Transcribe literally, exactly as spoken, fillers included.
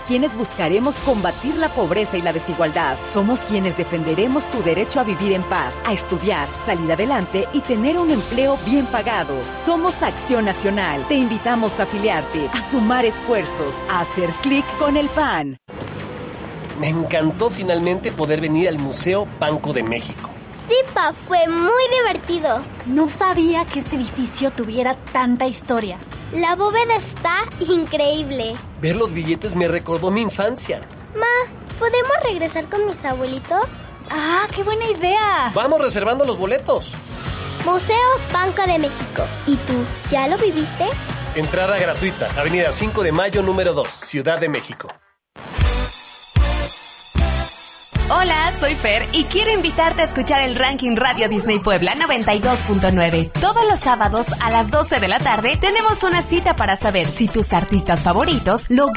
quienes buscaremos combatir la pobreza y la desigualdad. Somos quienes defenderemos tu derecho a vivir en paz, a estudiar, salir adelante y tener un empleo bien pagado. Somos Acción Nacional. Te invitamos a afiliarte, a sumar esfuerzos, a hacer clic con el P A N. Me encantó finalmente poder venir al Museo Banco de México. Sí, Pa, fue muy divertido. No sabía que este edificio tuviera tanta historia. La bóveda está increíble. Ver los billetes me recordó mi infancia. Ma, ¿podemos regresar con mis abuelitos? ¡Ah, qué buena idea! Vamos reservando los boletos. Museo Banco de México. ¿Y tú, ya lo viviste? Entrada gratuita, Avenida cinco de Mayo, número dos, Ciudad de México. Hola, soy Fer y quiero invitarte a escuchar el Ranking Radio Disney Puebla noventa y dos punto nueve. Todos los sábados a las doce de la tarde tenemos una cita para saber si tus artistas favoritos lograron